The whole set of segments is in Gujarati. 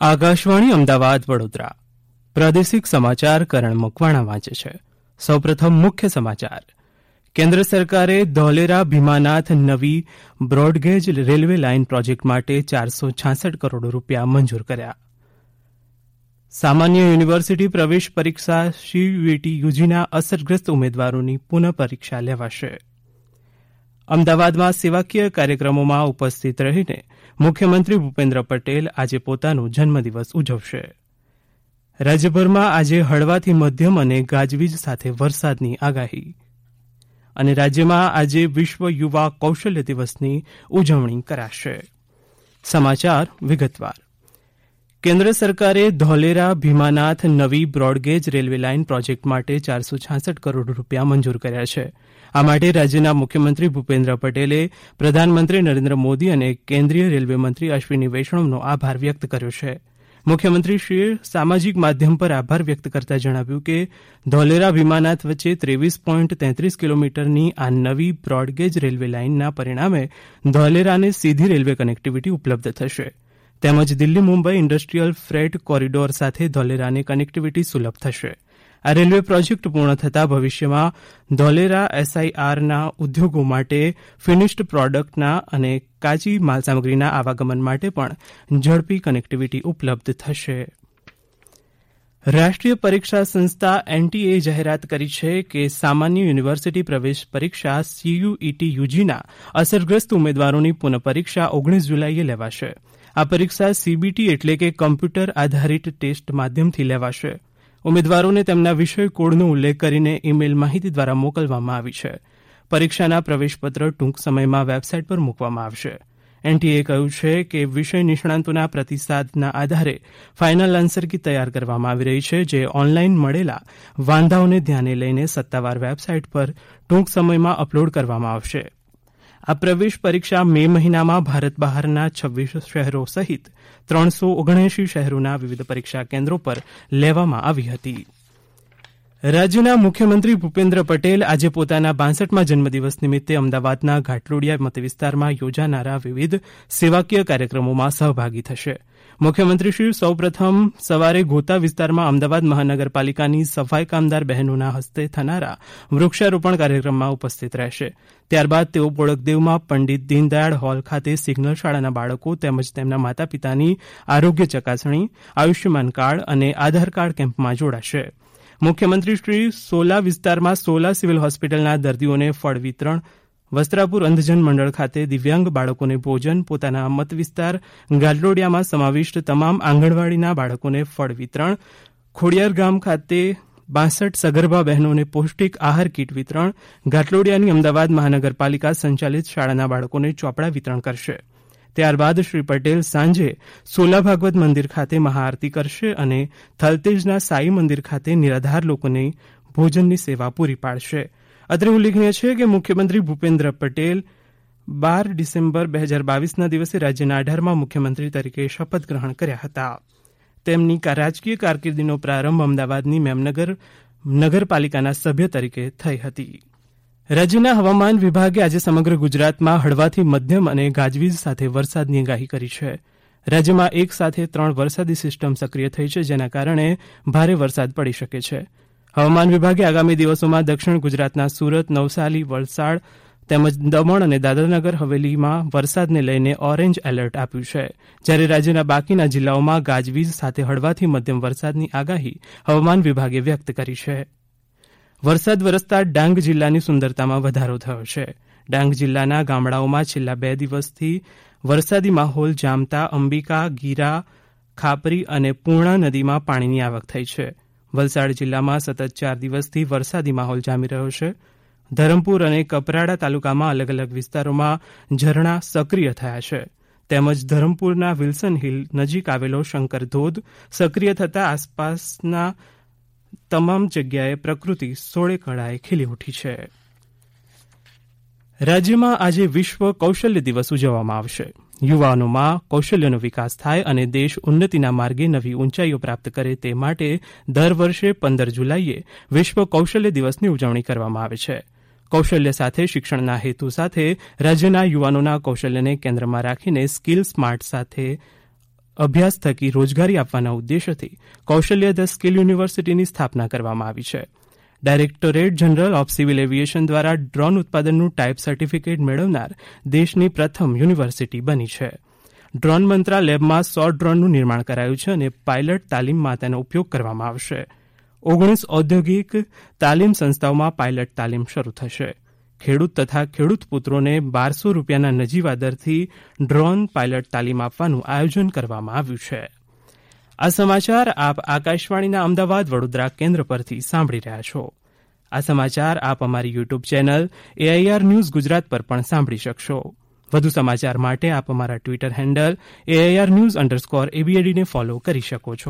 આકાશવાણી અમદાવાદ વડોદરા પ્રાદેશિક સમાચાર કરણ મકવાણા વાંચે છે. સૌપ્રથમ મુખ્ય સમાચાર. કેન્દ્ર સરકારે ધોલેરા ભીમાનાથ નવી બ્રોડગેજ રેલવે લાઇન પ્રોજેક્ટ માટે 466 કરોડ રૂપિયા મંજૂર કર્યા. સામાન્ય યુનિવર્સિટી પ્રવેશ પરીક્ષા સીયુઈટી યુજીના અસરગ્રસ્ત ઉમેદવારોની પુનઃ પરીક્ષા લેવાશે. અમદાવાદમાં સેવાકીય કાર્યક્રમોમાં ઉપસ્થિત રહીને મુખ્યમંત્રી ભૂપેન્દ્ર પટેલ આજે પોતાનો જન્મદિવસ ઉજવશે. રાજ્યભરમાં આજે હળવાથી મધ્યમ અને ગાજવીજ સાથે વરસાદની આગાહી. અને રાજ્યમાં આજે વિશ્વ યુવા કૌશલ્ય દિવસની ઉજવણી કરાશે. સમાચાર વિગતવાર. કેન્દ્ર સરકારે ધોલેરા ભીમાનાથ નવી બ્રોડગેજ રેલવે લાઇન પ્રોજેક્ટ માટે 466 કરોડ રૂપિયા મંજૂર કર્યા છે. આ માટે રાજ્યના મુખ્યમંત્રી ભૂપેન્દ્ર પટેલે પ્રધાનમંત્રી નરેન્દ્ર મોદી અને કેન્દ્રીય રેલવે મંત્રી અશ્વિની વૈષ્ણવનો આભાર વ્યક્ત કર્યો છે. મુખ્યમંત્રીશ્રીએ સામાજિક માધ્યમ પર આભાર વ્યક્ત કરતા જણાવ્યું કે ધોલેરા ભીમાનાથ વચ્ચે 23.33 કિલોમીટરની આ નવી બ્રોડગેજ રેલવે લાઇનના પરિણામે ધોલેરાને સીધી રેલવે કનેક્ટિવિટી ઉપલબ્ધ થશે. તેમજ Delhi Mumbai industrial freight corridor સાથે ધોલેરાને કનેક્ટિવિટી સુલભ થશે. આ રેલવે પ્રોજેક્ટ પૂર્ણ થતાં ભવિષ્યમાં ધોલેરા એસઆઈઆરના ઉદ્યોગો માટે ફિનિશ્ડ પ્રોડક્ટના અને કાચી માલસામગ્રીના આવાગમન માટે પણ ઝડપી કનેક્ટિવિટી ઉપલબ્ધ થશે. રાષ્ટ્રીય પરીક્ષા સંસ્થા એનટીએએ જાહેરાત કરી છે કે સામાન્ય યુનિવર્સિટી પ્રવેશ પરીક્ષા સીયુઈટી યુજીના અસરગ્રસ્ત ઉમેદવારોની પુનઃ પરીક્ષા 19 જુલાઈએ લેવાશે. આ પરીક્ષા સીબીટી એટલે કે કમ્પ્યુટર આધારિત ટેસ્ટ માધ્યમથી લેવાશે. ઉમેદવારોને તેમના વિષય કોડનો ઉલ્લેખ કરીને ઇમેઇલ માહિતી દ્વારા મોકલવામાં આવી છે. પરીક્ષાના પ્રવેશપત્ર ટૂંક સમયમાં વેબસાઇટ પર મૂકવામાં આવશે. એનટીએએ કહ્યું છે કે વિષય નિષ્ણાંતોના પ્રતિસાદના આધારે ફાઇનલ આન્સર કી તૈયાર કરવામાં આવી રહી છે, જે ઓનલાઇન મળેલા વાંધાઓને ધ્યાને લઈને સત્તાવાર વેબસાઇટ પર ટૂંક સમયમાં અપલોડ કરવામાં આવશે. આ પ્રવેશ પરીક્ષા મે મહિનામાં ભારત બહારના 26 શહેરો સહિત 379 શહેરોના વિવિધ પરીક્ષા કેન્દ્રો પર લેવામાં આવી હતી. રાજ્યના મુખ્યમંત્રી ભૂપેન્દ્ર પટેલ આજે પોતાના 62મા જન્મદિવસ નિમિત્તે અમદાવાદના ઘાટલોડિયા મતવિસ્તારમાં યોજાનારા વિવિધ સેવાકીય કાર્યક્રમોમાં સહભાગી થશે. મુખ્યમંત્રીશ્રી સૌપ્રથમ સવારે ગોતા વિસ્તારમાં અમદાવાદ મહાનગરપાલિકાની સફાઈ કામદાર બહેનોના હસ્તે થનારા વૃક્ષારોપણ કાર્યક્રમમાં ઉપસ્થિત રહેશે. ત્યારબાદ તેઓ બોડકદેવમાં પંડિત દીનદયાળ હોલ ખાતે સિગ્નલ શાળાના બાળકો તેમજ તેમના માતા પિતાની આરોગ્ય ચકાસણી, આયુષ્યમાન કાર્ડ અને આધાર કાર્ડ કેમ્પમાં જોડાશે. મુખ્યમંત્રીશ્રી સોલા વિસ્તારમાં સોલા સિવિલ હોસ્પિટલના દર્દીઓને ફળ વિતરણ, વસ્ત્રાપુર અંધજન મંડળ ખાતે દિવ્યાંગ બાળકોને ભોજન, પોતાના મત વિસ્તાર ગાટલોડિયામાં સમાવિષ્ટ તમામ આંગણવાડીના બાળકોને ફળ વિતરણ, ખોડિયાર ગામ ખાતે 62 સગર્ભા બહેનોને પૌષ્ટિક આહાર કીટ વિતરણ, ઘાટલોડિયાની અમદાવાદ મહાનગરપાલિકા સંચાલિત શાળાના બાળકોને ચોપડા વિતરણ કરશે. ત્યારબાદ શ્રી પટેલ સાંજે સોલા ભાગવત મંદિર ખાતે મહાઆરતી કરશે અને થલતેજના સાઈ મંદિર ખાતે નિરાધાર લોકોને ભોજનની સેવા પૂરી પાડશે. અત્રે ઉલ્લેખનીય છે કે મુખ્યમંત્રી ભૂપેન્દ્ર પટેલ 12 ડિસેમ્બર 2022ના દિવસે રાજ્યના 18મા મુખ્યમંત્રી તરીકે શપથ ગ્રહણ કર્યા હતા. તેમની રાજકીય કારકિર્દીનો પ્રારંભ અમદાવાદની મેમનગર નગરપાલિકાના સભ્ય તરીકે થઈ હતી. રાજ્યના હવામાન વિભાગે આજે સમગ્ર ગુજરાતમાં હળવાથી મધ્યમ અને ગાજવીજ સાથે વરસાદની આગાહી કરી છે. રાજ્યમાં એક સાથે 3 વરસાદી સિસ્ટમ સક્રિય થઈ છે, જેના કારણે ભારે વરસાદ પડી શકે છે. હવામાન વિભાગે આગામી દિવસોમાં દક્ષિણ ગુજરાતના સુરત, નવસારી, વલસાડ તેમજ દમણ અને દાદરાનગર હવેલીમાં વરસાદને લઈને ઓરેન્જ એલર્ટ આપ્યું છે, જ્યારે રાજ્યના બાકીના જિલ્લાઓમાં ગાજવીજ સાથે હળવાથી મધ્યમ વરસાદની આગાહી હવામાન વિભાગે વ્યક્ત કરી છે. વરસાદ વરસતા ડાંગ જિલ્લાની સુંદરતામાં વધારો થયો છે. ડાંગ જિલ્લાના ગામડાઓમાં છેલ્લા 2 દિવસથી વરસાદી માહોલ જામતા અંબિકા, ગીરા, ખાપરી અને પૂર્ણા નદીમાં પાણીની આવક થઈ છે. વલસાડ જિલ્લામાં સતત 4 દિવસથી વરસાદી માહોલ જામી રહ્યો છે. ધરમપુર અને કપરાડા તાલુકામાં અલગ અલગ વિસ્તારોમાં ઝરણા સક્રિય થયા છે. તેમજ ધરમપુરના વિલ્સન હિલ નજીક આવેલો શંકર ધોધ સક્રિય થતાં આસપાસના તમામ જગ્યાએ પ્રકૃતિ સોળે કળાએ ખીલી ઉઠી છે. રાજ્યમાં આજે વિશ્વ કૌશલ્ય દિવસ ઉજવવામાં આવશે. યુવાનોમાં કૌશલ્યનો વિકાસ થાય અને દેશ ઉન્નતિના માર્ગે નવી ઊંચાઈઓ પ્રાપ્ત કરે તે માટે દર વર્ષે 15 જુલાઈએ વિશ્વ કૌશલ્ય દિવસની ઉજવણી કરવામાં આવે છે. કૌશલ્ય સાથે શિક્ષણના હેતુ સાથે રાજ્યના યુવાનોના કૌશલ્યને કેન્દ્રમાં રાખીને સ્કિલ સ્માર્ટ સાથે અભ્યાસ થકી રોજગારી આપવાના ઉદ્દેશથી કૌશલ્ય ધ સ્કિલ યુનિવર્સિટીની સ્થાપના કરવામાં આવી છે. Directorate general of civil aviation દ્વારા ડ્રોન ઉત્પાદનનું ટાઇપ સર્ટિફિકેટ મેળવનાર દેશની પ્રથમ યુનિવર્સિટી બની છે. ડ્રોન મંત્રા લેબમાં 100 ડ્રોનનું નિર્માણ કરાયું છે અને પાયલટ તાલીમમાં તેનો ઉપયોગ કરવામાં આવશે. 19 ઔદ્યોગિક તાલીમ સંસ્થાઓમાં પાયલટ તાલીમ શરૂ થશે. ખેડૂત તથા ખેડૂત પુત્રોને 1200 રૂપિયાના નજીવા દરથી ડ્રોન પાયલટ તાલીમ આપવાનું આયોજન કરવામાં આવ્યું છે. આ સમાચાર આપ આકાશવાણીના અમદાવાદ વડોદરા કેન્દ્ર પરથી સાંભળી રહ્યા છો. આ સમાચાર આપ અમારી YouTube channel AIR news Gujarat પર પણ સાંભળી શકશો. વધુ સમાચાર માટે આપ અમારા ટ્વિટર હેન્ડલ AIR_news_ABAD ને ફોલો કરી શકો છો.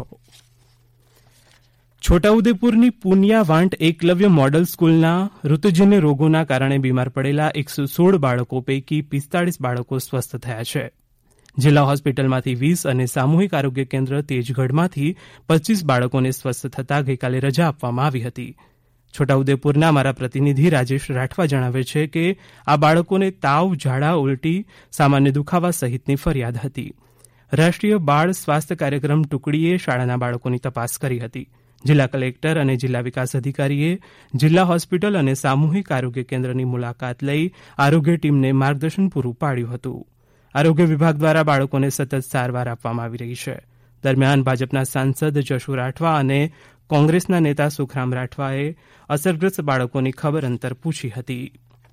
છોટાઉદેપુરની પુનિયા વાંટ એકલવ્ય મોડલ સ્કૂલના ઋતુજન્ય રોગોના કારણે બીમાર પડેલા 116 બાળકો પૈકી 45 બાળકો સ્વસ્થ થયા છે. જિલ્લા હોસ્પિટલમાંથી 20 અને સામૂહિક આરોગ્ય કેન્દ્ર તેજગઢમાંથી 25 બાળકોને સ્વસ્થ થતાં ગઈકાલે રજા આપવામાં આવી હતી. છોટાઉદેપુરના અમારા પ્રતિનિધિ રાજેશ રાઠવા જણાવે છે કે આ બાળકોને તાવ, ઝાડા, ઉલટી, સામાન્ય દુખાવા સહિતની ફરિયાદ હતી. રાષ્ટ્રીય બાળ સ્વાસ્થ્ય કાર્યક્રમ ટુકડીએ શાળાના બાળકોની તપાસ કરી હતી. જિલ્લા કલેક્ટર અને જિલ્લા વિકાસ અધિકારીએ જિલ્લા હોસ્પિટલ અને સામૂહિક આરોગ્ય કેન્દ્રની મુલાકાત લઈ આરોગ્ય ટીમને માર્ગદર્શન પૂરું પાડ્યું હતું. આરોગ્ય વિભાગ દ્વારા બાળકોને સતત સારવાર આપવામાં આવી રહી છે. દરમિયાન ભાજપના સાંસદ જશુ રાઠવા અને કોંગ્રેસના નેતા સુખરામ રાઠવાએ અસરગ્રસ્ત બાળકોની ખબર અંતર પૂછી હતી.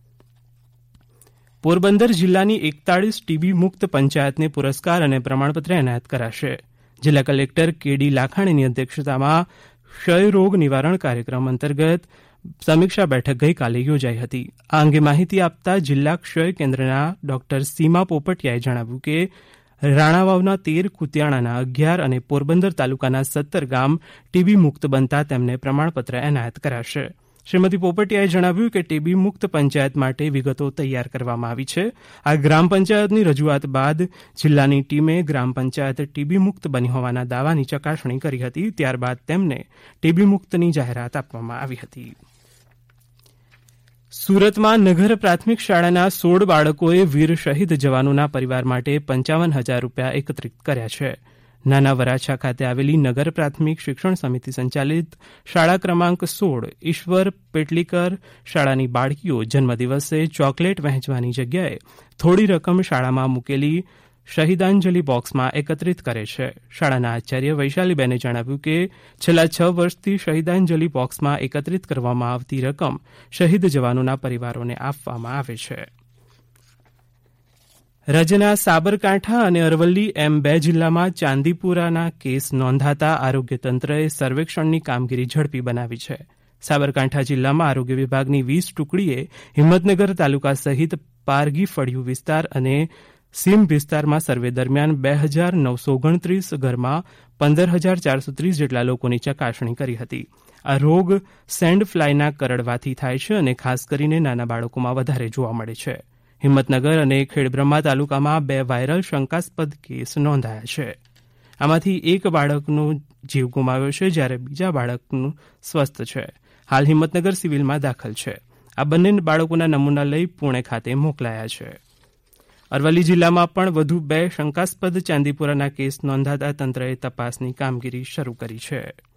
પોરબંદર જિલ્લાની 41 ટીબી મુક્ત પંચાયતને પુરસ્કાર અને પ્રમાણપત્ર એનાયત કરાશે. જિલ્લા કલેક્ટર KD લાખાણીની અધ્યક્ષતામાં ક્ષય રોગ નિવારણ કાર્યક્રમ અંતર્ગત સમીક્ષા બેઠક ગઈકાલે યોજાઈ હતી. આ અંગે માહિતી આપતા જિલ્લા ક્ષય કેન્દ્રના ડોક્ટર સીમા પોપટિયાએ જણાવ્યું કે રાણાવાવના 13, કુતિયાણાના 11 અને પોરબંદર તાલુકાના 17 ગામ ટીબી મુક્ત બનતા તેમને પ્રમાણપત્ર એનાયત કરાશે. શ્રીમતી પોપટિયાએ જણાવ્યું કે ટીબી મુક્ત પંચાયત માટે વિગતો તૈયાર કરવામાં આવી છે. આ ગ્રામ પંચાયતની રજૂઆત બાદ જિલ્લાની ટીમે ગ્રામ પંચાયત ટીબી મુક્ત બની હોવાના દાવાની ચકાસણી કરી હતી. ત્યારબાદ તેમને ટીબી મુક્તની જાહેરાત આપવામાં આવી હતી. સુરતમાં નગર પ્રાથમિક શાળાના 16 બાળકોએ વીર શહીદ જવાનોના પરિવાર માટે 55,000 રૂપિયા એકત્રિત કર્યા છે. નાના વરાછા ખાતે આવેલી નગર પ્રાથમિક શિક્ષણ સમિતિ સંચાલિત શાળા ક્રમાંક 16 ઈશ્વર પેટલીકર શાળાની બાળકીઓ જન્મદિવસે ચોકલેટ વહેંચવાની જગ્યાએ થોડી રકમ શાળામાં મૂકેલી શહીદાંજલિ બોક્સમાં એકત્રિત કરે છે. શાળાના આચાર્ય વૈશાલીબેને જણાવ્યું કે છેલ્લા 6 વર્ષથી શહીદાંજલિ બોક્સમાં એકત્રિત કરવામાં આવતી રકમ શહીદ જવાનોના પરિવારોને આપવામાં આવે છે. રાજ્યના સાબરકાંઠા અને અરવલ્લી એમ 2 જિલ્લામાં ચાંદીપુરાના કેસ નોંધાતા આરોગ્ય તંત્રએ સર્વેક્ષણની કામગીરી ઝડપી બનાવી છે. સાબરકાંઠા જિલ્લામાં આરોગ્ય વિભાગની 20 ટુકડીએ હિંમતનગર તાલુકા સહિત પારગી ફળિયું વિસ્તાર અને સીમ વિસ્તારમાં સર્વે દરમિયાન 2,929 ઘરમાં 15,430 જેટલા લોકોની ચકાસણી કરી હતી. આ રોગ સેન્ડ ફ્લાયના કરડવાથી થાય છે અને ખાસ કરીને નાના બાળકોમાં વધારે જોવા મળે છે. હિંમતનગર અને ખેડબ્રહ્મા તાલુકામાં 2 વાયરલ શંકાસ્પદ કેસ નોંધાયા છે. આમાંથી એક બાળકનો જીવ ગુમાવ્યો છે, જ્યારે બીજા બાળકનું સ્વસ્થ છે. હાલ હિંમતનગર સિવિલમાં દાખલ છે. આ બંને બાળકોના નમૂના લઈ પુણે ખાતે મોકલાયા છે. અરવલ્લી જિલ્લામાં પણ વધુ 2 શંકાસ્પદ ચાંદીપુરાના કેસ નોંધાતા તંત્રએ તપાસની કામગીરી શરૂ કરી છે.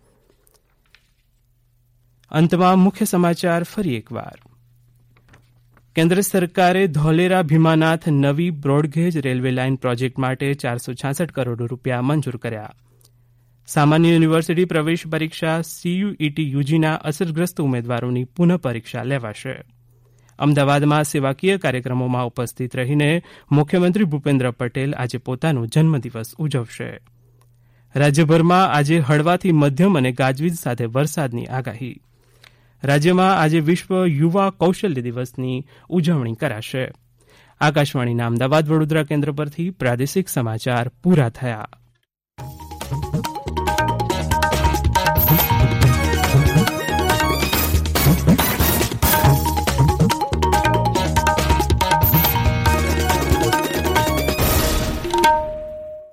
અંતમાં મુખ્ય સમાચાર ફરી એકવાર. કેન્દ્ર સરકારે ધોલેરા ભીમાનાથ નવી બ્રોડગેજ રેલવે લાઇન પ્રોજેક્ટ માટે 466 કરોડ રૂપિયા મંજૂર કર્યા. સામાન્ય યુનિવર્સિટી પ્રવેશ પરીક્ષા CUET UGના અસરગ્રસ્ત ઉમેદવારોની પુનઃ પરીક્ષા લેવાશે. અમદાવાદમાં સેવાકીય કાર્યક્રમોમાં ઉપસ્થિત રહીને મુખ્યમંત્રી ભૂપેન્દ્ર પટેલ આજે પોતાનો જન્મદિવસ ઉજવશે. રાજ્યભરમાં આજે હળવાથી મધ્યમ અને ગાજવીજ સાથે વરસાદની આગાહી. રાજ્યમાં આજે વિશ્વ યુવા કૌશલ્ય દિવસની ઉજવણી કરાશે. આકાશવાણીના અમદાવાદ વડોદરા કેન્દ્ર પરથી પ્રાદેશિક સમાચાર પૂરા થયા.